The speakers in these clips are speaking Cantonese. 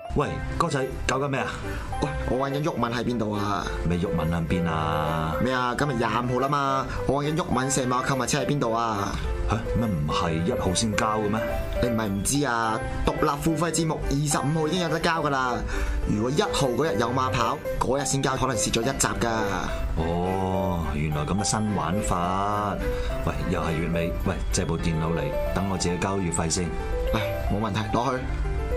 喂，哥仔搞緊咩啊？ 喂，我揾緊鬱文喺邊度啊？ 咩鬱文喺邊啊？ 咩啊？今日25號啦嘛，我揾緊鬱文成碼購物車喺邊度啊？ 嚇乜唔係1號先交嘅咩？ 你唔係唔知啊？獨立付費節目25號已經有得交噶啦。如果1號嗰日有馬跑，嗰日先交，可能蝕咗1集噶。 哦，原來咁嘅新玩法。喂，又係月尾，喂，借部電腦嚟，等我自己交月費先。 嚟，冇問題，攞去。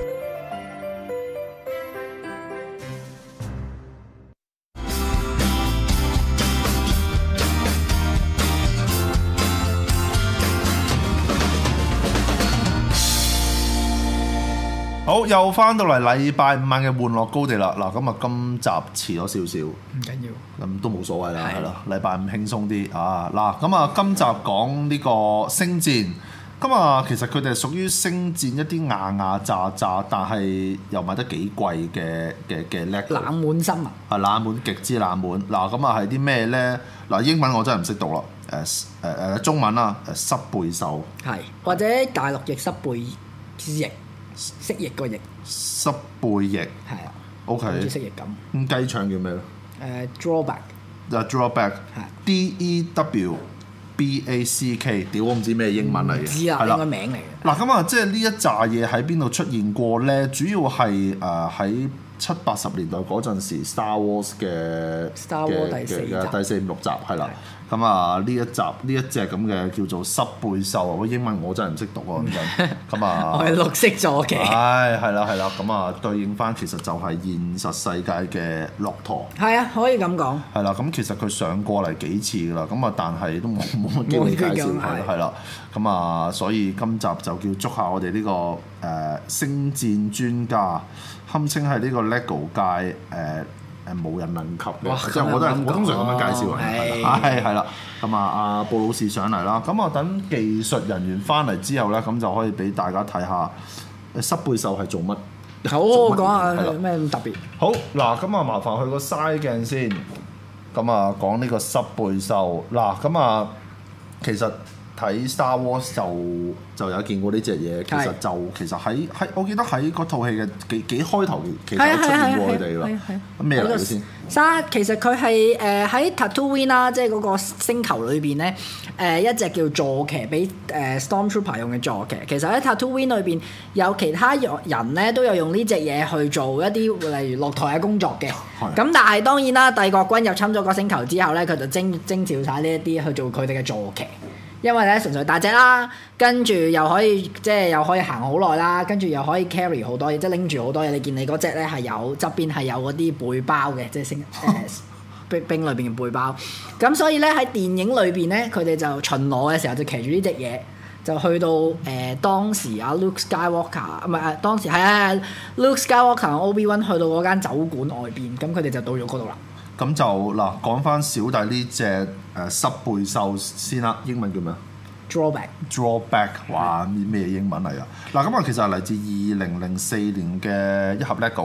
好，又翻到嚟禮拜五晚嘅玩樂高地啦。嗱，咁啊，今集遲咗少少， 唔緊要， 咁都冇所謂啦， 係係啦。禮拜五輕鬆啲啊。嗱，咁啊，今集講呢個星戰。咁啊，其實佢哋係屬於星戰一啲牙牙炸炸，但係又賣得幾貴嘅LEGO。 冷門新聞係冷門，極之冷門。嗱，咁啊係啲咩咧？嗱，英文我真係唔識讀啦。中文啊，濕背獸。 係或者大陸譯濕背翼，蜥蜴個翼濕背翼。 係啊 OK。 好似蜥蜴咁。 咁雞腸叫咩咧 ？Drawback。 Drawback。 係 DEWBACK。屌，我唔知咩英文嚟嘅。 唔知啊，應該名嚟嘅。 嗱，咁啊，即係呢一紮嘢喺邊度出現過咧？主要係喺70-80年代嗰陣時 Star Wars 嘅 Star Wars 第4集第4、5、6集係啦。咁啊，呢一隻咁嘅叫做濕背獸啊！個英文我真係唔識讀啊，咁真。咁啊， 我係綠色坐騎。 係啦。咁啊，對應翻其實就係現實世界嘅駱駝。 係啊，可以咁講。 係啦，咁其實佢上過嚟幾次㗎啦，咁啊，但係都冇乜機會介紹佢，係啦。咁啊，所以今集就叫捉下我哋呢個星戰專家，堪稱係呢個 LEGO 界無人能及嘅，即係我通常咁樣介紹人，係啦。咁啊，阿布魯士上嚟啦，咁啊，等技術人員翻嚟之後咧，咁就可以俾大家睇下濕背獸係做乜。 好，我講下咩咁特別。 好嗱，咁啊，麻煩去個嘥鏡先。咁啊，講呢個濕背獸嗱，咁啊，其實睇 Star Wars 就有見過呢隻嘢，其實喺我記得喺嗰套戲嘅幾開頭，其實出現過佢哋啦。咁咩嚟嘅先？ 其實佢係喺 Tatooine 啦，即係嗰個星球裏邊咧，一隻叫坐騎，俾Stormtrooper 用嘅坐騎。其實喺 Tatooine 裏邊有其他人咧都有用呢隻嘢去做一啲例如落台嘅工作嘅。咁但係當然啦，帝國軍入侵咗個星球之後咧，佢就徵召晒呢一啲去做佢哋嘅坐騎。因為咧純粹大隻啦，跟住又可以行好耐啦，跟住又可以 carry 好多嘢，即係拎住好多嘢。你見你嗰隻咧係有側邊係有嗰啲背包嘅，即係兵裏邊嘅背包。咁所以咧喺電影裏邊咧，佢哋就巡邏嘅時候就騎住呢隻嘢，就去到當時阿 Luke Skywalker 唔係當時係Luke Skywalker 同 Obi-Wan 去到嗰間酒館外邊，咁佢哋就到咗嗰度啦。 咁就嗱，講翻小弟呢隻濕背獸先啦，英文叫咩？Drawback，哇！咩英文嚟啊？嗱，咁啊，其實係嚟自2004年嘅一盒 LEGO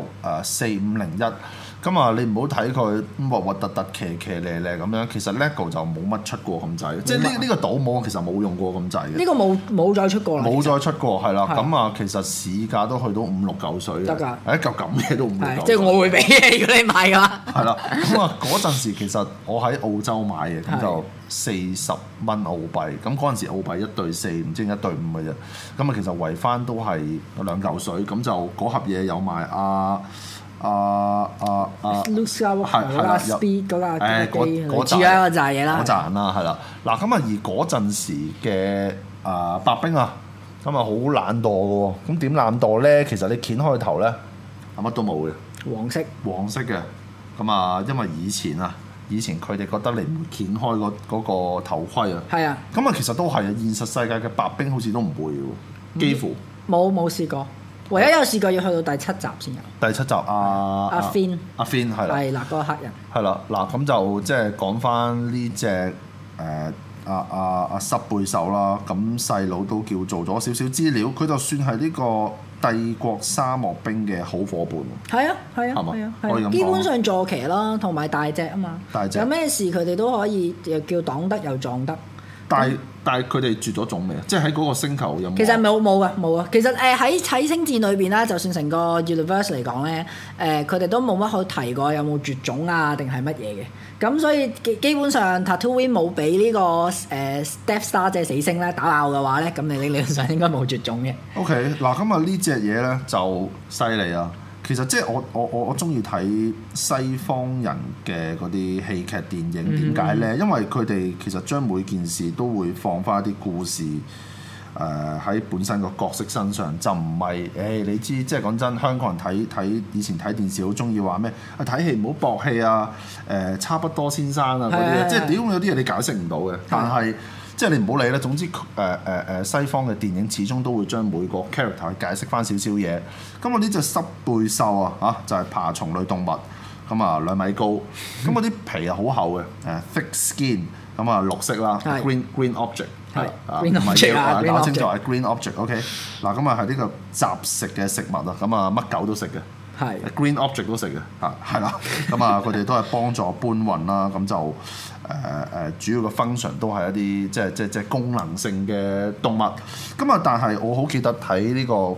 4501。咁啊，你唔好睇佢核核突突、騎騎咧咧咁樣，其實 LEGO 就冇乜出過咁滯，即係呢個島冇其實冇用過咁滯嘅。 呢個冇再出過啦。 冇再出過，係啦。咁啊，其實市價都去到5、6、9水嘅。 得㗎。 一嚿咁嘢都5、6、9。 即係我會俾嘅，如果你買嘅話。 係啦。咁啊，嗰陣時其實我喺澳洲買嘅，咁就40蚊澳幣。咁嗰陣時澳幣1對4，唔知1對5嘅啫。咁啊，其實圍翻都係2嚿水。咁就嗰盒嘢有埋 Luke Skywalker 嗰架 Speed 嗰架機， 嗰住啊嗰扎嘢啦， 嗰扎人啦，係啦。嗱，咁啊，而嗰陣時嘅白兵啊，咁啊好懶惰嘅喎。咁點懶惰咧？其實你掀開頭咧，乜都冇嘅，黃色嘅。咁啊，因為以前佢哋覺得你唔會掀開嗰個頭盔啊。係啊。咁啊，其實都係啊。現實世界嘅白兵好似都唔會喎，幾乎冇試過。唯一有試過要去到第7集先有。 第7集阿 Finn 係啦， 係啦，嗰個黑人係啦。嗱，咁就即係講翻呢隻阿濕背獸啦。咁細佬都叫做咗少少資料，佢就算係呢個帝國沙漠兵嘅好伙伴。 係啊，基本上坐騎啦，同埋大隻啊嘛。有咩事佢哋都可以又叫擋得又撞得。 但係佢哋絕咗種未啊？即係喺嗰個星球有冇？ 其實冇啊。其實喺星戰裏邊啦，就算成個 universe 嚟講咧，佢哋都冇乜好提過有冇絕種啊，定係乜嘢嘅。咁所以基本上 Tatooine 冇俾呢個Death Star 即係死星咧打鬧嘅話咧，咁你理論上應該冇絕種嘅。 OK， 嗱咁啊呢隻嘢咧就犀利啊！其實即係我中意睇西方人嘅嗰啲戲劇電影，點解咧？因為佢哋其實將每件事都會放翻一啲故事喺本身個角色身上，就唔係你知即係講真，香港人睇以前睇電視好中意話咩啊睇戲唔好駁氣啊差不多先生啊嗰啲，即係屌有啲嘢你解釋唔到嘅，但係。即係你唔好理啦，總之西方嘅電影始終都會將每個 character 去解釋翻少少嘢。咁我呢隻濕背獸啊就係爬蟲類動物，咁啊2米高，咁嗰啲皮啊好厚嘅thick skin，咁啊綠色啦 green object， green object 啊， 搞清楚係 green object。OK， 嗱咁啊係呢個雜食嘅食物啊，咁啊乜狗都食嘅。係 green object 都食嘅係啦，咁啊佢哋都係幫助搬運啦，咁就主要嘅 function 都係一啲即係功能性嘅動物，咁啊但係我好記得睇呢個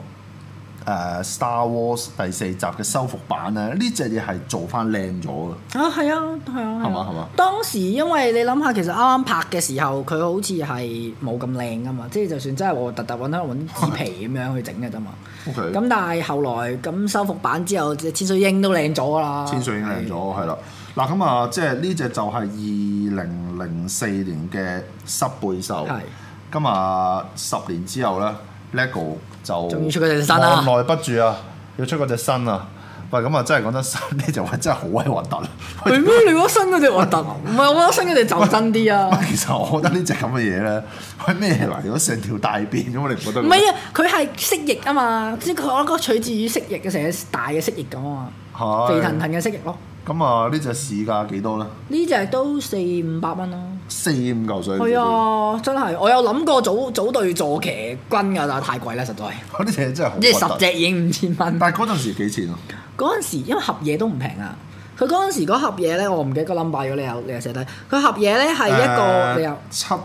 Star Wars 第4集嘅修復版咧，呢隻嘢係做翻靚咗嘅。 係啊，係嘛？當時因為你諗下，其實啱啱拍嘅時候，佢好似係冇咁靚噶嘛，即係就算真係我特揾啲紙皮咁樣去整嘅啫嘛。OK。咁但係後來咁修復版之後，千歲鷹都靚咗啦。千歲鷹靚咗係啦。 嗱咁啊，即係呢隻就係2004年嘅濕背獸。係。咁啊10年之後咧 ，LEGO 就仲要出嗰隻新啦， 按耐不住啊，要出嗰隻新啊！喂，咁啊真係講得新呢隻話真係好鬼核突。 係咩？你覺得新嗰隻核突？唔係，我覺得新嗰隻就真啲啊！ 其實我覺得呢隻咁嘅嘢咧，係咩嚟？如果成條大便咁，你唔覺得？ 唔係啊，佢係蜥蜴啊嘛，即係我覺得取自於蜥蜴嘅，成隻大嘅蜥蜴咁啊嘛，肥騰騰嘅蜥蜴咯。 咁啊，呢隻市價幾多咧？ 呢隻都400-500蚊咯。 4-5嚿水。 係啊，真係，我有諗過組隊坐騎軍㗎，但係太貴啦，實在。 嗰啲嘢真係好。 即係10隻已經5000蚊。 但係嗰陣時幾錢啊？ 嗰陣時因為盒嘢都唔平啊，佢嗰陣時嗰盒嘢咧，我唔記得個 number，如果你有寫低，佢盒嘢咧係一個你有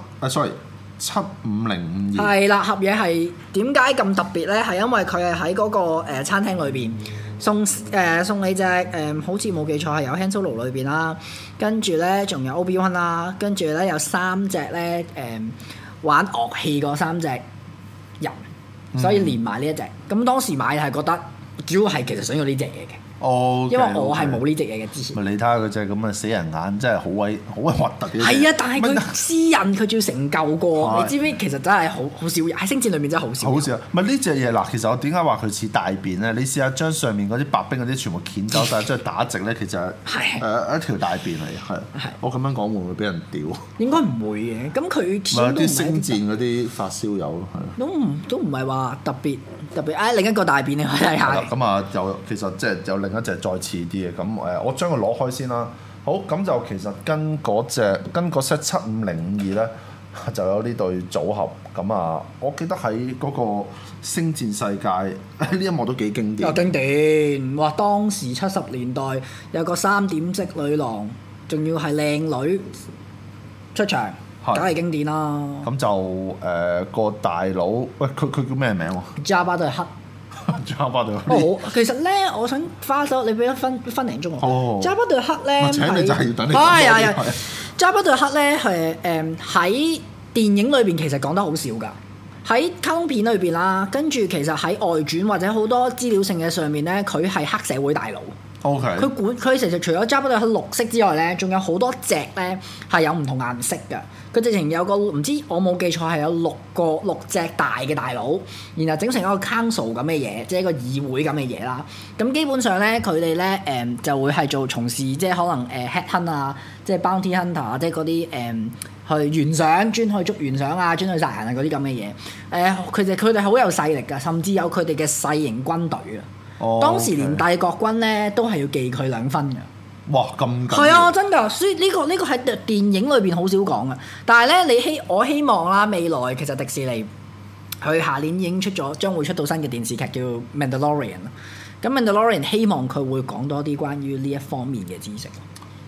75502。 係啦，盒嘢係點解咁特別咧？係因為佢係喺嗰個餐廳裏邊。送你隻好似冇記錯係有 Han Solo 裏邊啦，跟住咧仲有 Obi-Wan 啦，跟住咧有3隻咧玩樂器嗰3隻人，所以連埋呢一隻。咁當時買係覺得主要係其實想要呢隻嘢嘅。因為我係冇呢隻嘢嘅之前。 咪你睇下佢隻咁嘅死人眼，真係好鬼核突嘅。 係啊，但係佢私人，佢仲要成嚿過。你知唔知其實真係好少喺星戰裏面真係好少。好少。 咪呢隻嘢嗱，其實我點解話佢似大便咧？你試下將上面嗰啲白冰嗰啲全部掀走晒，將佢打直咧，其實係一條大便嚟嘅。係。我咁樣講會唔會俾人屌？應該唔會嘅。咁佢咪啲星戰嗰啲發燒友咯，係。 都唔係話特別。另一個大便你可以睇下。 咁啊，其實即係有另一隻再似啲嘅。咁我將佢攞開先啦。好，咁就其實跟嗰 set 75052咧，就有呢對組合。咁啊，我記得喺嗰個星戰世界呢一幕都幾經典。 經典，哇！當時70年代有個3點式女郎，仲要係靚女出場。梗係經典啦！ 咁就個大佬，喂佢叫咩名喎 ？Jabba the Hutt。 Jabba the Hutt。 其實咧，我想花咗你俾一分零鐘我。Jabba the Hutt 咧， 請你就係要等你。 係。Jabba the Hutt 咧係喺電影裏邊其實講得好少㗎，喺卡通片裏邊啦，跟住其實喺外傳或者好多資料性嘅上面咧，佢係黑社會大佬。 OK， 佢其實除咗 Jabba the Hutt 綠色之外咧，仲有好多隻咧係有唔同顏色嘅。佢直情有個唔知我冇記錯係有6隻大嘅大佬，然後整成一個 council 咁嘅嘢，即係一個議會咁嘅嘢啦。咁基本上咧，佢哋咧就會係從事即係可能head hunt 啊，即係 bounty hunter 啊，即係嗰啲去懸賞，專去捉懸賞啊，專去殺人啊嗰啲咁嘅嘢。佢哋好有勢力㗎，甚至有佢哋嘅細型軍隊啊。當時連帝國軍咧都係要記佢2分嘅。 哇！咁緊係啊，真㗎，所以呢個喺電影裏邊好少講嘅。但係咧，我希望啦，未來其實迪士尼佢下年已經將會出到新嘅電視劇叫《Mandalorian》。咁《Mandalorian》希望佢會講多啲關於呢一方面嘅知識。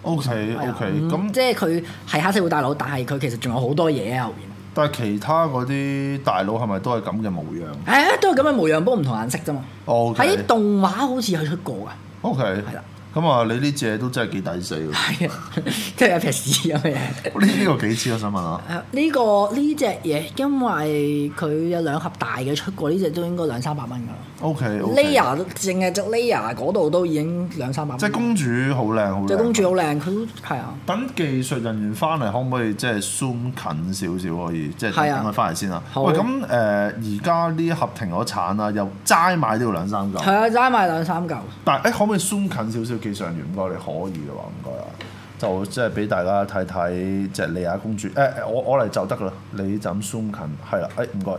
OK，咁即係佢係黑社會大佬，但係佢其實仲有好多嘢喺後邊。 但係其他嗰啲大佬係咪都係咁嘅模樣？ 都係咁嘅模樣，不過唔同顏色啫嘛。喺動畫好似有出過㗎。 OK， 係啦。 咁啊，你呢隻都真係幾抵死喎！ 係啊，即係有撇屎咁嘅嘢。 呢個幾錢我想問下？ 呢隻嘢，因為佢有兩盒大嘅出過，呢隻都應該200-300蚊㗎啦。 OK。 Layer 淨係隻 Layer 嗰度都已經200-300蚊。 即係公主好靚，好靚。 隻公主好靚，佢都係啊。 等技術人員翻嚟，可唔可以即係 zoom 近少少可以？即係等佢翻嚟先啦。喂，咁而家呢一盒停咗產啦，又齋買都要2-3嚿。係啊，齋買2-3嚿。 但係可唔可以 zoom 近少少？技術人員唔該，你可以嘅話唔該啊，就即係俾大家睇睇隻莉亞公主。我嚟就得噶啦，你就咁 zoom 近係啦。唔該，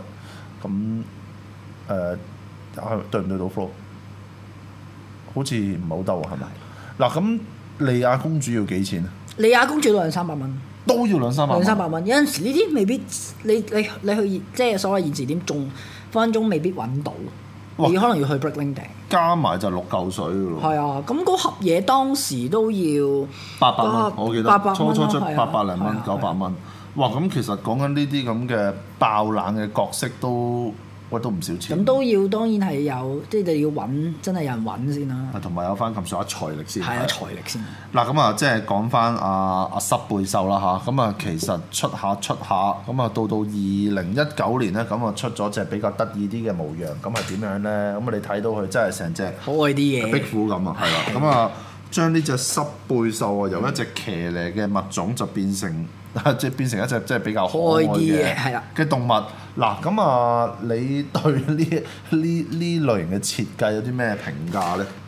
咁對唔對到 flow？ 好似唔係好得喎，係咪？嗱，咁莉亞公主要幾錢啊？莉亞公主都200-300蚊，都要200-300蚊。有陣時呢啲未必，你去即係所謂現時點仲分分鐘未必揾到，你可能要去 Bricklink 訂。加埋就6嚿水㗎咯。係啊，咁嗰盒嘢當時都要800蚊，我記得初出800零蚊900蚊。哇！咁其實講緊呢啲咁嘅爆冷嘅角色都唔少錢。咁都要當然係有，即係你要揾，真係有人揾先啦。同埋有翻咁上下財力先。係啊，財力先。嗱咁啊，即係講翻阿濕貝獸啦嚇，咁啊其實出下，咁啊到2019年咧，咁啊出咗隻比較得意啲嘅模樣，咁係點樣咧？咁啊你睇到佢真係成隻可愛啲嘅壁虎咁啊，係啦，咁啊將呢隻濕貝獸啊由一隻騎呢嘅物種就變成即係變成一隻即係比較可愛嘅動物。嗱咁啊，你對呢類型嘅設計有啲咩評價咧？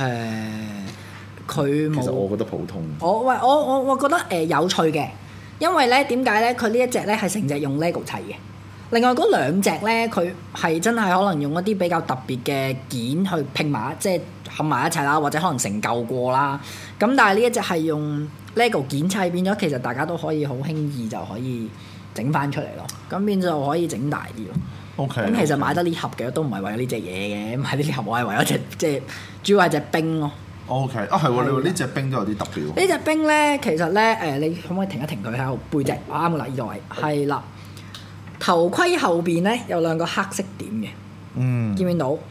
佢其實我覺得普通。我覺得有趣嘅，因為咧點解咧？佢呢一隻咧係成隻用 LEGO 砌嘅，另外嗰兩隻咧佢係真係可能用一啲比較特別嘅件去拼埋，即係冚埋一齊啦，或者可能成舊過啦。咁但係呢一隻係用 LEGO 件砌，變咗其實大家都可以好輕易就可以整翻出嚟咯。咁變就可以整大啲咯。OK。咁其實買得呢盒嘅都唔係為咗呢隻嘢嘅，買呢盒我係為咗隻即係主要係隻冰咯。OK。係喎，你話呢隻冰都有啲特別喎。呢隻冰咧，其實咧你可唔可以停一停佢喺度背脊？啱㗎啦，呢個位係啦。頭盔後邊咧有兩個黑色點嘅，見唔見到？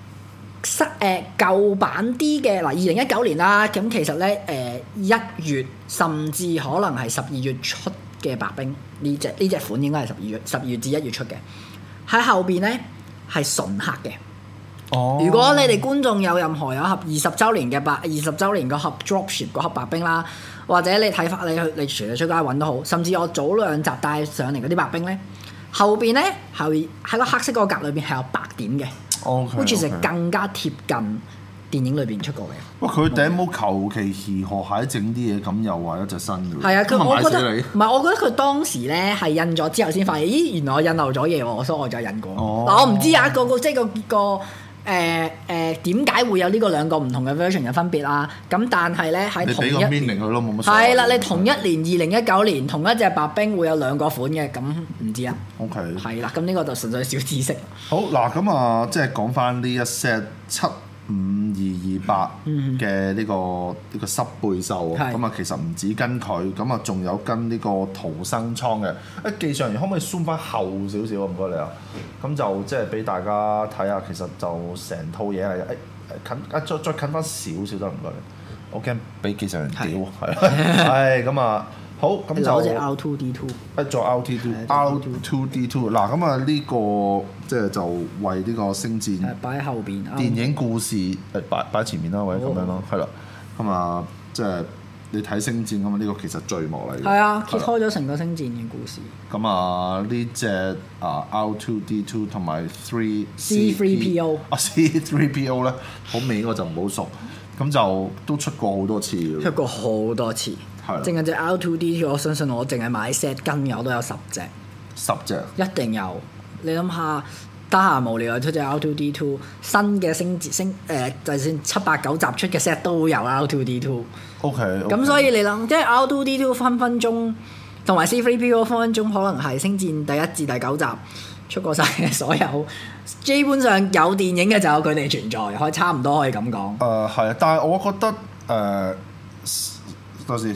舊版啲嘅嗱，2019年啦，咁其實咧1月甚至可能係12月出嘅白冰呢隻款應該係12月至1月出嘅，喺後邊咧係純黑嘅。哦！如果你哋觀眾有任何有盒20週年個盒 Dropship 嗰盒白冰啦，或者你睇翻你除咗出街揾都好，甚至我早2集帶上嚟嗰啲白冰咧。後邊咧係喺個黑色嗰個格裏邊係有白點嘅，好似係更加貼近電影裏邊出過嘅。哇！佢頂帽求其協和蟹整啲嘢，咁又話一隻新嘅。係啊，我覺得唔係，我覺得佢當時咧係印咗之後先發現，咦，原來我印漏咗嘢喎，所以我就印過。嗱，我唔知啊，即係個點解會有呢個兩個唔同嘅 version 嘅分別啦？咁但係咧喺同一年，你俾個 meaning 佢咯，冇乜所謂。係啦，你同一年2019年同一隻白冰會有兩個款嘅，咁唔知啊。OK。係啦，咁呢個就純粹小知識。好嗱，咁啊，即係講翻呢一 set 75228嘅呢個濕貝獸，咁啊其實唔止跟佢，咁啊仲有跟呢個逃生艙嘅。技術人員可唔可以 zoom 翻後少少啊？唔該你啊。咁就即係俾大家睇下，其實就成套嘢嚟嘅。近再近翻少少得唔該你。我驚俾技術人屌係。係咁啊。好，咁就攞隻 R2D2，做 R2D2。嗱，咁啊呢個即係就為呢個星戰擺喺後邊，電影故事擺前面啦，或者咁樣咯，係啦。咁啊，即係你睇星戰咁啊，呢個其實序幕嚟嘅。係啊，揭開咗成個星戰嘅故事。咁啊，呢隻R2D2 同埋C3PO C3PO 咧，好味我就唔好熟，咁就都出過好多次嘅。出過好多次。淨係隻 R2D2，我相信我淨係買 set 跟嘅，我都有10隻。10隻一定有。你諗下，得閒無聊出隻 R2D2，新嘅就算7、8、9集出嘅 set 都有 R2D2。OK。咁所以你諗，即係 R2D2 分分鐘，同埋 C3PO 分分鐘，可能係星戰第1至第9集出過晒嘅所有，基本上有電影嘅就有佢哋存在，可以差唔多可以咁講。係啊，但係我覺得多時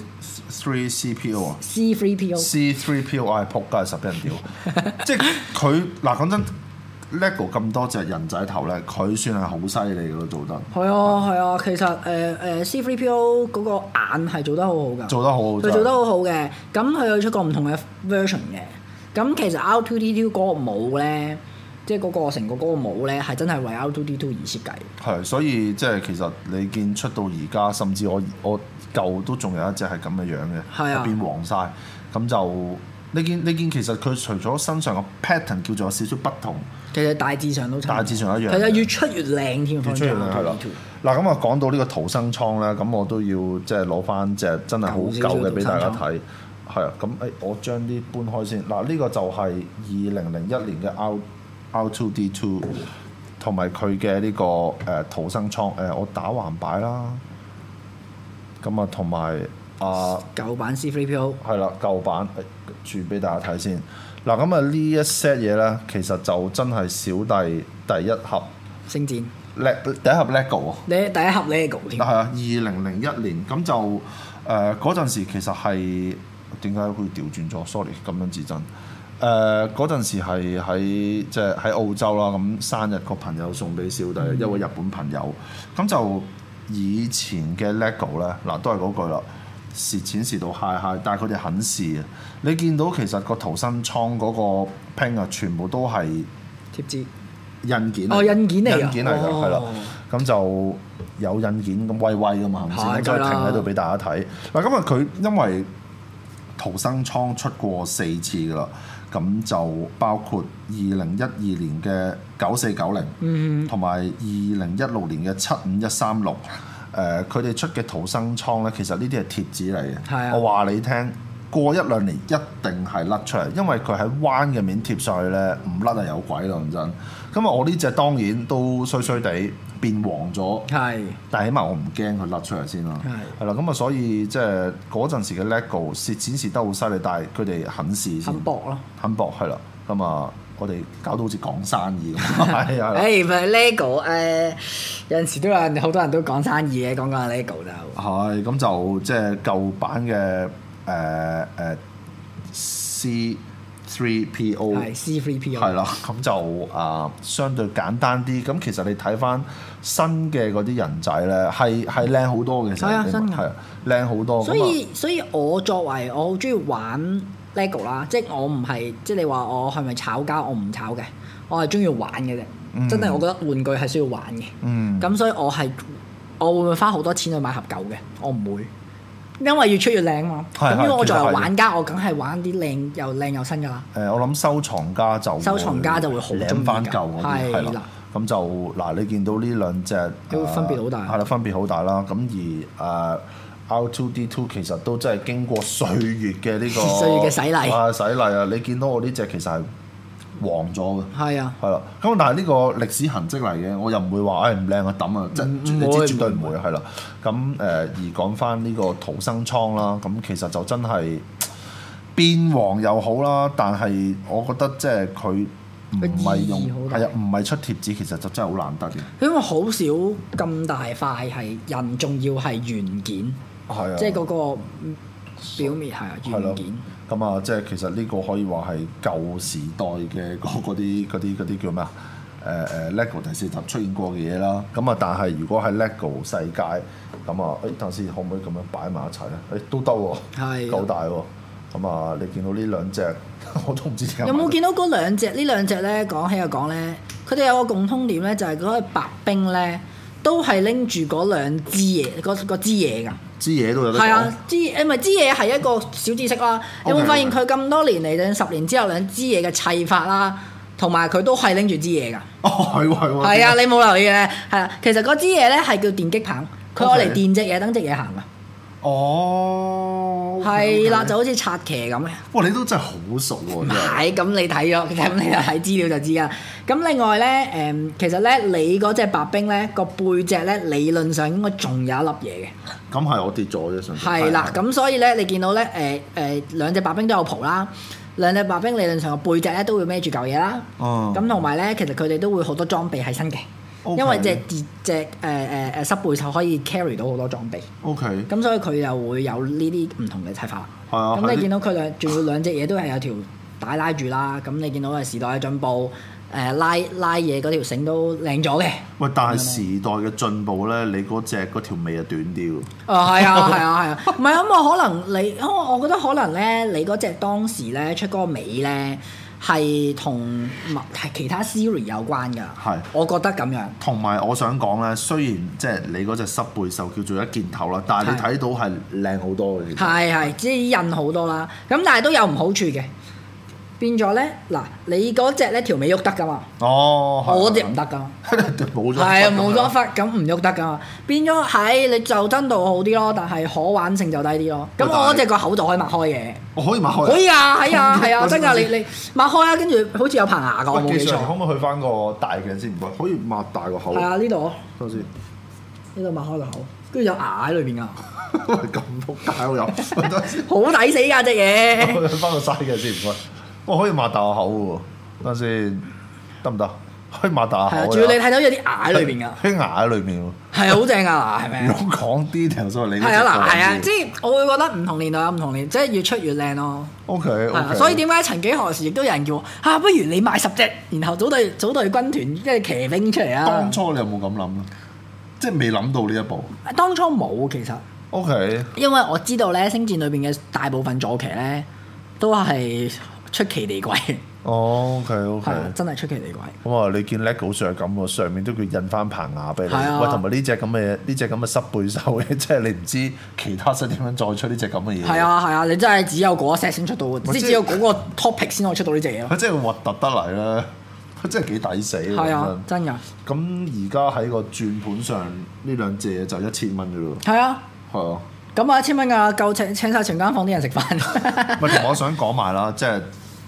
3CPO 啊 C3PO ，C3PO 我係撲街實俾人屌，即係佢嗱講真。LEGO 咁多隻人仔頭咧，佢算係好犀利嘅咯，做得。 係啊係啊，其實C3PO 嗰個眼係做得好好㗎， 做得好好， 佢做得好好嘅。咁佢有出過唔同嘅 version 嘅。咁其實 R2D2 嗰個帽咧，即係嗰個成個嗰個帽咧，係真係為 R2D2 而設計。 係，所以即係其實你見出到而家，甚至我舊都仲有一隻係咁嘅樣嘅， 係啊， 變黃晒。咁就你見其實佢除咗身上個 pattern 叫做有少少不同。 其實大致上都差， 大致上一樣。 其實越出越靚添， 越出越靚係啦。嗱咁啊，講到呢個逃生艙咧，咁我都要即係攞翻隻真係好舊嘅俾大家睇。係啊，咁我將啲搬開先。嗱，呢個就係2001年嘅 R2D2，同埋佢嘅呢個逃生艙。我打橫擺啦。咁啊，同埋舊版 C3PO 係啦，舊版轉俾大家睇先。嗱咁啊，呢一 set 嘢咧，其實就真係小弟第一盒星戰， 第一盒 LEGO 啊！ 你第一盒 LEGO 添。 係啊，2001年咁就嗰陣時其實係點解會調轉咗 ？sorry， 咁樣自真。嗰陣時係喺即係喺澳洲啦，咁生日個朋友送俾小弟一位日本朋友，咁就以前嘅 LEGO 咧，嗱都係嗰句啦。蝕錢蝕到嗨，但係佢哋肯試啊！你見到其實個逃生艙嗰個拼啊，全部都係貼紙印件。 哦，印件嚟㗎， 印件嚟㗎，係啦。咁就有印件咁威威㗎嘛，係咪先？再停喺度俾大家睇。嗱，咁啊，佢因為逃生艙出過4次㗎啦，咁就包括2012年嘅9490，同埋2016年嘅75136。佢哋出嘅逃生艙咧，其實呢啲係貼紙嚟嘅。 係啊， 我話你聽，過1-2年一定係甩出嚟，因為佢喺彎嘅面貼上去咧，唔甩係有鬼啦，講真。咁啊，我呢隻當然都衰衰地變黃咗。係，但係起碼我唔驚佢甩出嚟先啦。係啦，咁啊，所以即係嗰陣時嘅 LEGO 蝕錢蝕得好犀利，但係佢哋肯試先。肯搏咯。肯搏係啦，咁啊。我哋搞到好似講生意咁，係啊！ 唔係 LEGO 有陣時都有好多人都講生意嘅，講下 LEGO 就係咁就即係舊版嘅C3PO 係 C3PO 係啦，咁就相對簡單啲。咁其實你睇翻新嘅嗰啲人仔咧，係靚好多嘅， 係啊，新嘅係靚好多。 所以我作為我好中意玩LEGO 啦，即係我唔係即係你話我係咪炒家？我唔炒嘅，我係中意玩嘅啫。真係我覺得玩具係需要玩嘅。咁所以我會唔會花好多錢去買盒舊嘅？我唔會，因為越出越靚嘛。咁因為我作為玩家，我梗係玩啲靚又新㗎啦。 我諗收藏家就會好中意翻舊嗰啲係啦。咁就嗱，你見到呢兩隻都分別好大。 係啦，分別好大啦。咁而R2D2 其實都真係經過歲月嘅呢個歲月嘅洗禮。 洗禮啊！你見到我呢隻其實係黃咗嘅。係啊。係啦。咁但係呢個歷史痕跡嚟嘅，我又唔會話唔靚啊抌啊，即係你知絕對唔會係啦。咁而講翻呢個逃生艙啦，咁其實就真係變黃又好啦，但係我覺得即係佢唔係用係啊，唔係出貼紙，其實就真係好難得嘅。 因為好少咁大塊係印，仲要係原件。係啊，即係嗰個表面係啊，原件。 咁啊，即係其實呢個可以話係舊時代嘅嗰啲叫咩啊？LEGO 第4集出現過嘅嘢啦。咁啊，但係如果喺 LEGO 世界咁啊，等陣先可唔可以咁樣擺埋一齊咧？都得喎，係夠大喎。咁啊，你見到呢兩隻，我都唔知點解。有冇見到嗰兩隻？呢兩隻咧，講起又講咧，佢哋有個共通點咧，就係嗰個白兵咧，都係拎住嗰兩支嘢，嗰支嘢㗎。 支嘢都有得講。係啊， 支嘢係一個小知識啦。有冇發現佢咁多年嚟，10年之後兩支嘢嘅砌法啦，同埋佢都係拎住支嘢㗎。 哦，係喎，係喎。 係啊，你冇留意嘅，係啊。其實嗰支嘢咧係叫電擊棒，佢攞嚟電隻嘢，等隻嘢行㗎。 哦， 係啦，就好似拆騎咁嘅。 哇！你都真係好熟喎。 唔係，咁你睇咗，咁你睇資料就知啦。咁另外咧，其實咧，你嗰隻白兵咧個背脊咧，理論上應該仲有一粒嘢嘅。 咁係我跌咗啫，上次。 係啦，咁所以咧，你見到咧，兩隻白兵都有蒲啦，兩隻白兵理論上個背脊咧都會孭住嚿嘢啦。哦。咁同埋咧，其實佢哋都會好多裝備喺身嘅。 OK 因為隻濕背獸可以 carry 到好多裝備。 OK。 咁所以佢又會有呢啲唔同嘅睇法。 係啊。 咁你見到佢仲要兩隻嘢都係有條帶拉住啦。咁你見到係時代嘅進步，拉嘢嗰條繩都靚咗嘅。 喂，但係時代嘅進步咧，你嗰條尾係短啲喎。 係啊，唔係咁我可能我覺得可能咧，你嗰隻當時咧出嗰個尾咧係同其他 series 有關㗎。 係， 我覺得咁樣。 同埋我想講咧，雖然即係你嗰隻濕背獸叫做一件頭啦，但係你睇到係靚好多嘅。 係，即係印好多啦。咁但係都有唔好處嘅。變咗咧，嗱，你嗰隻咧條尾喐得噶嘛？ 哦， 我嗰隻唔得噶嘛， 冇咗， 係啊，冇咗忽咁唔喐得噶嘛。變咗係你就真度好啲咯，但係可玩性就低啲咯。咁我嗰隻個口就可以擘開嘅， 我可以擘開。 可以啊，係啊，真㗎，你擘開啊，跟住好似有棚牙㗎，我冇記錯。 可唔可以去翻個大鏡先？唔該，可以擘大個口。 係啊，呢度。 等先， 呢度擘開個口，跟住有牙喺裏邊㗎。 咁撲街我有， 好抵死㗎隻嘢。 去翻個細嘅先，唔該。我可以擘大個口喎，等先，得唔得？可以擘大個口。 係啊，仲要你睇到有啲牙喺裏邊㗎。 啲牙喺裏面喎。 係啊，好正啊，係咪啊？ 如果講 detail 所以你係啊，係啊，即係我會覺得唔同年代有唔同年，即係越出越靚咯。 OK， 所以點解曾幾何時亦都有人叫我不如你買10隻，然後組隊軍團，即係騎兵出嚟啊！ 當初你有冇咁諗咧？即係未諗到呢一步。 當初冇其實。 OK。因為我知道咧，星戰裏邊嘅大部分坐騎咧都係出奇地貴。 哦，OK， 真係出奇地貴。 咁啊，你見 LEGO 上係咁喎，上面都叫印翻棚牙俾你。喂，同埋呢隻咁嘅濕背獸嘅，即係你唔知其他室點樣再出呢隻咁嘅嘢。係啊，你真係只有嗰一 set 先出到，只有嗰個 topic 先可以出到呢隻嘢。 佢真係核突得嚟啦，佢真係幾抵死。 係啊，真㗎。 咁而家喺個轉盤上呢兩隻嘢就1000蚊啫咯。 係啊。 係啊。 咁啊，1000蚊㗎，夠請晒全間房啲人食飯。 唔係，同我想講埋啦，即係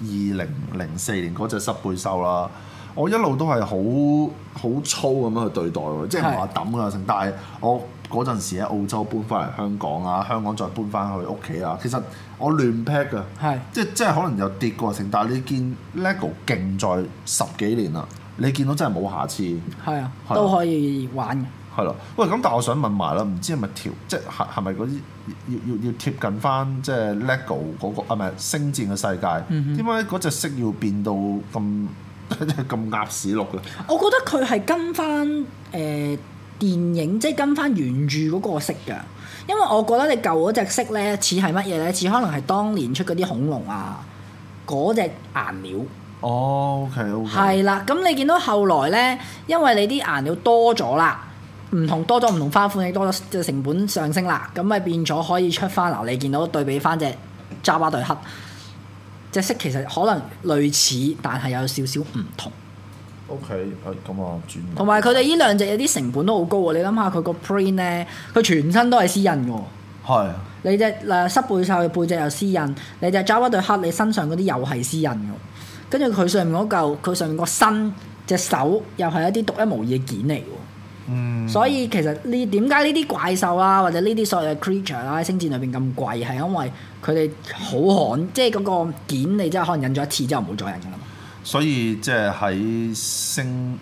2004年嗰隻濕背獸啦，我一路都係好粗咁樣去對待喎，即係唔係話抌啊成，但係我嗰陣時喺澳洲搬翻嚟香港啊，香港再搬翻去屋企啊，其實我亂 pack 㗎，即係可能有跌過成，但係你見 LEGO 勁在10幾年啦，你見到真係冇瑕疵， 係啊，都可以玩嘅。 係咯，喂，咁但係我想問埋啦，唔知係咪即係咪嗰啲要貼近翻即係 LEGO 嗰個唔係星戰嘅世界？點解嗰隻色要變到咁鴨屎綠嘅？ 我覺得佢係跟翻電影，即係跟翻原著嗰個色㗎。因為我覺得你舊嗰隻色咧似係乜嘢咧？似可能係當年出嗰啲恐龍啊嗰隻顏料。 哦，OK。 係啦，咁你見到後來咧，因為你啲顏料多咗啦。多咗唔同花款，亦多咗即係成本上升啦，咁咪變咗可以出翻嗱，你見到對比翻隻 Jabba 對黑隻色其實可能類似，但係有少少唔同。 OK，咁啊轉。 同埋佢哋呢兩隻有啲成本都好高喎，你諗下佢個 print 咧，佢全身都係絲印嘅喎。 係。 你隻濕背獸嘅背脊有絲印，你隻 Jabba 對黑，你身上嗰啲又係絲印嘅，跟住佢上面嗰嚿，佢上面個身隻手又係一啲獨一無二嘅件嚟嘅。所以其實點解呢啲怪獸啊，或者呢啲所謂嘅 creature 啦，喺星戰裏邊咁貴，係因為佢哋好罕，即係嗰個件你真係可能印咗一次之後唔會再印㗎啦嘛。所以即係喺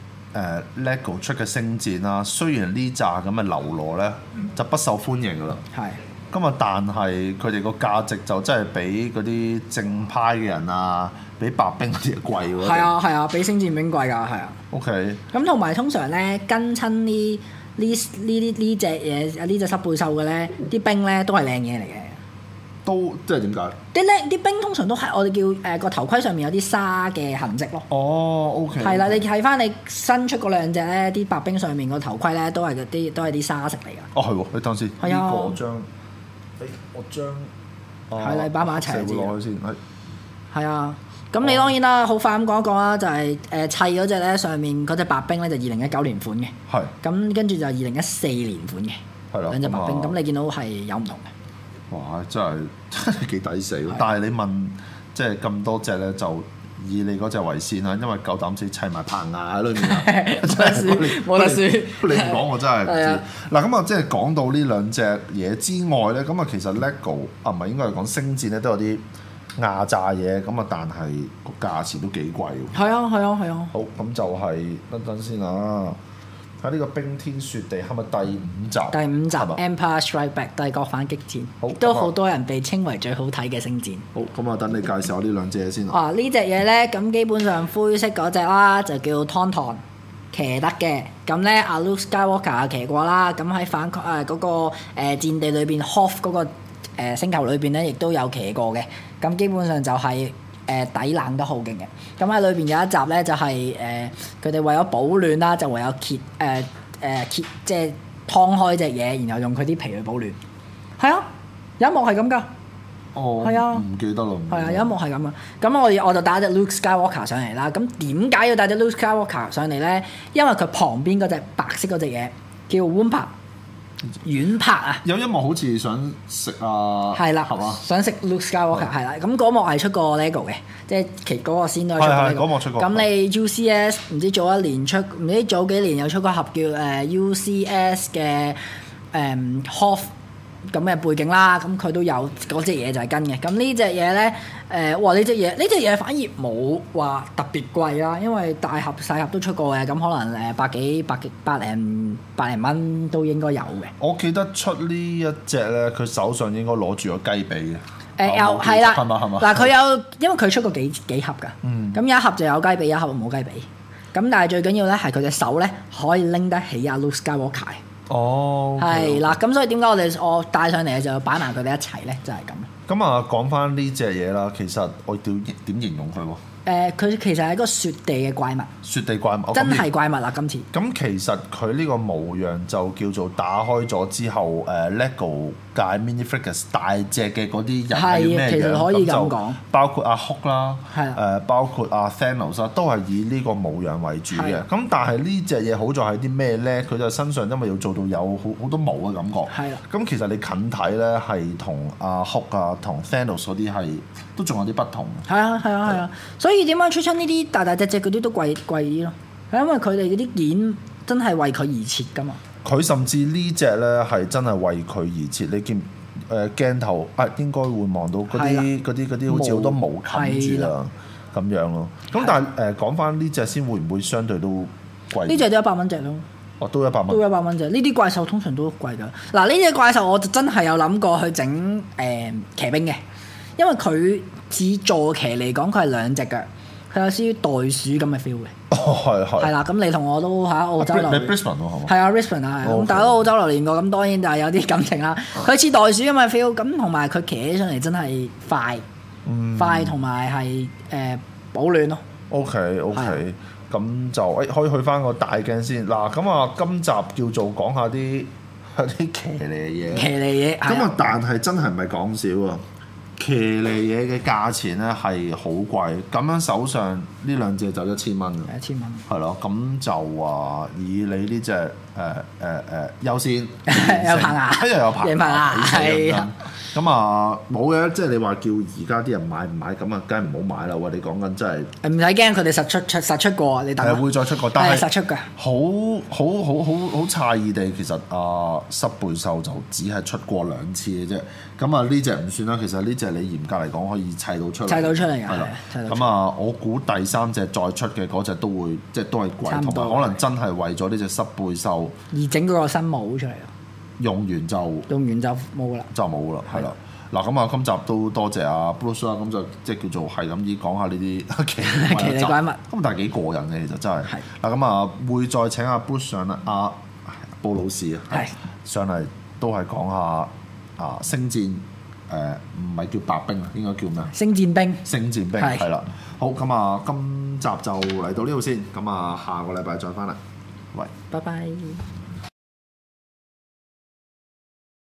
LEGO 出嘅星戰啦，雖然呢扎咁嘅流羅咧就不受歡迎㗎啦。係。咁啊，但係佢哋個價值就真係比嗰啲正派嘅人啊，比白兵嗰啲貴喎。係啊，比星戰兵貴㗎，係啊。OK。咁同埋通常咧跟親呢隻嘢呢隻濕背獸嘅咧，啲兵咧都係靚嘢嚟嘅。都即係點解？啲兵通常都係我哋叫個頭盔上面有啲沙嘅痕跡咯。哦，OK。係啦，你睇翻你新出嗰兩隻咧，啲白兵上面個頭盔咧都係啲沙石嚟㗎。哦，係喎，你等先。係啊。呢個將。我將係啦，擺埋一齊先。攞去先，係啊，咁你當然啦，好快咁講一講啦，就係砌嗰隻咧，上面嗰隻白兵咧就2019年款嘅，係。咁跟住就2014年款嘅，係啦，兩隻白兵。咁你見到係有唔同嘅。哇！真係幾抵死，但係你問即係咁多隻咧，就以你嗰隻為先啦，因為夠膽死砌埋棚牙喺裏面，真係冇得輸。你唔講我真係唔知。嗱咁啊，即係講到呢兩隻嘢之外咧，咁啊其實 LEGO 啊唔係應該係講星戰咧都有啲壓榨嘢，咁啊但係個價錢都幾貴喎。係啊。好，咁就係等先啊。 喺呢個冰天雪地係咪第5集？ 第5集係嘛 《Empire Strike Back》帝國反擊戰， 好都好多人被稱為最好睇嘅星戰。 好，咁啊，等你介紹下呢兩隻嘢先啦。 哇！呢隻嘢咧，咁基本上灰色嗰只啦，就叫 Tauntaun，騎得嘅。咁咧，阿 Luke Skywalker 騎過啦。咁喺反嗰個戰地裏邊 Hoth 嗰個星球裏邊咧，亦都有騎過嘅。咁基本上就係、抵冷得好勁嘅。咁喺裏邊有一集咧，就係佢哋為咗保暖啦，就唯有揭即係劏開隻嘢，然後用佢啲皮去保暖。係啊，有一幕係咁㗎。 哦， 係啊唔記得啦。 係啊，有一幕係咁啊。咁我就帶隻 Luke Skywalker 上嚟啦。咁點解要帶隻 Luke Skywalker 上嚟咧？因為佢旁邊嗰隻白色嗰隻嘢叫 Wampa 軟柏啊。 有一幕好似想食啊， 係啦， 係嘛？ 想食 Luke Skywalker 係啦。咁嗰幕係出過 LEGO 嘅，即係其嗰個先都係出過係 LEGO。 嗰幕出過咁你 UCS 唔知早一年出，唔知早幾年有出過盒叫UCS 嘅Hoth咁嘅背景啦，咁佢都有嗰隻嘢就係跟嘅。咁呢隻嘢咧，呢隻嘢反而冇話特別貴啦，因為大盒細盒都出過嘅，咁可能百零蚊都應該有嘅。 我記得出呢一隻咧，佢手上應該攞住個雞髀嘅。 有係啦， 係嘛？ 嗱佢有，因為佢出過幾盒㗎， 嗯咁有一盒就有雞髀，一盒冇雞髀。咁但係最緊要咧係佢隻手咧可以拎得起阿 Luke Skywalker。 哦， 係啦，咁所以點解我帶上嚟就擺埋佢哋一齊咧？就係咁。 咁啊，講翻呢隻嘢啦，其實我點形容佢喎？ 佢其實係一個雪地嘅怪物， 雪地怪物， 真係怪物啦！今次咁其實佢呢個模樣就叫做打開咗之後，LEGO 界 Minifigures 大隻嘅嗰啲人係咩樣？ 其實可以咁講， 包括阿 Hulk 啦， 係包括阿 Thanos 啦，都係以呢個模樣為主嘅。咁但係呢隻嘢好在係啲咩咧？佢就身上因為要做到有好多毛嘅感覺。 係啦。 咁其實你近睇咧，係同阿 Hulk 啊、同 Thanos 嗰啲係都仲有啲不同。 係啊，所以點解出親呢啲大大隻隻嗰啲都貴啲咯？係因為佢哋嗰啲件真係為佢而設㗎嘛。 佢甚至呢隻咧係真係為佢而設，你見鏡頭應該會望到嗰啲好似好多毛冚住啦咁樣咯。咁但係講翻呢隻先會唔會相對都貴？ 呢隻都100蚊隻咯。 哦，都100蚊。 都100蚊隻。呢啲怪獸通常都貴㗎。嗱，呢隻怪獸我就真係有諗過去整騎兵嘅，因為佢似坐騎嚟講，佢係2隻腳。佢有少少袋鼠咁嘅 feel 嘅。 哦，係。 係啦，咁你同我都喺澳洲留你 Brisbane 喎，係嘛？ 係啊 Brisbane 啊，咁大家都澳洲留連過，咁當然就係有啲感情啦。佢似袋鼠咁嘅 feel，咁同埋佢騎起上嚟真係快同埋係保暖咯。 OK，咁就可以去翻個大鏡先。嗱，咁啊，今集叫做講下啲騎呢嘢。 騎呢嘢。 咁啊，但係真係唔係講少啊！騎呢嘢嘅價錢咧係好貴，咁樣手上呢兩隻就1000蚊嘅 ，1000蚊。 係咯，咁就話以你呢隻優先， 有棚牙， 又有棚牙， 係啊。 咁啊冇嘅，即係你話叫而家啲人買唔買咁啊，梗係唔好買啦！喂，你講緊真係唔使驚，佢哋實出過，你等。 係會再出過，但係實出㗎。 好詫異地，其實濕背獸就只係出過2次嘅啫。咁啊呢隻唔算啦，其實呢隻你嚴格嚟講可以砌到出嚟。 砌到出嚟㗎， 係啦。咁啊，我估第3隻再出嘅嗰隻都會即係都係貴，同埋可能真係為咗呢隻濕背獸而整嗰個新帽出嚟。 用完就冇㗎啦， 就冇啦，係啦。嗱咁啊，今集都多謝阿 Bruce 啦，咁就即係叫做係咁依講下呢啲騎呢怪物。 咁但係幾過癮嘅，其實真係。嗱咁啊，會再請阿 Bruce 上啦，阿布魯士啊，上嚟都係講下星戰唔係叫白兵啊，應該叫咩啊？ 星戰兵。 星戰兵係啦。好咁啊，今集就嚟到呢度先，咁啊下個禮拜再翻嚟。喂， 拜拜。